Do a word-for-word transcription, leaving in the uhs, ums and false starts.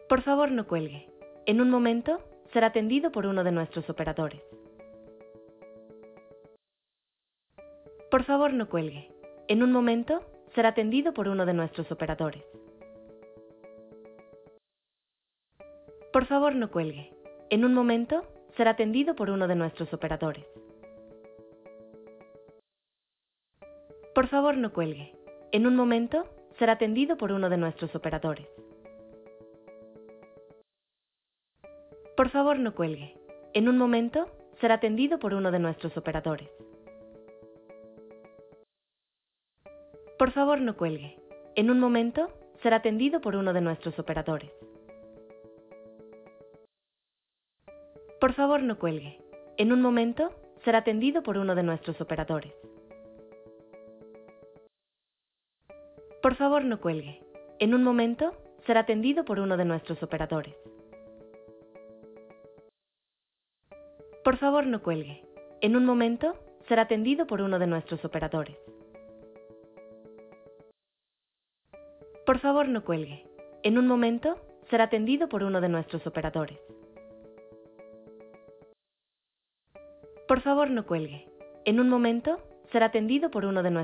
Por favor, no cuelgue. En un momento, será atendido por uno de nuestros operadores. Por favor, no cuelgue. En un momento, será atendido por uno de nuestros operadores. Por favor, no cuelgue. En un momento, será atendido por uno de nuestros operadores. Por favor, no cuelgue. En un momento, será atendido por uno de nuestros operadores. Por favor, no cuelgue. En un momento, será atendido por uno de nuestros operadores. Por favor, no cuelgue. En un momento, será atendido por uno de nuestros operadores. Por favor, no cuelgue. En un momento, será atendido por uno de nuestros operadores. Por favor, no cuelgue. En un momento, será atendido por uno de nuestros operadores. Por favor, no cuelgue. En un momento, será atendido por uno de nuestros operadores. Por favor, no cuelgue. En un momento, será atendido por uno de nuestros operadores. Por favor, no cuelgue. En un momento, será atendido por uno de nuestros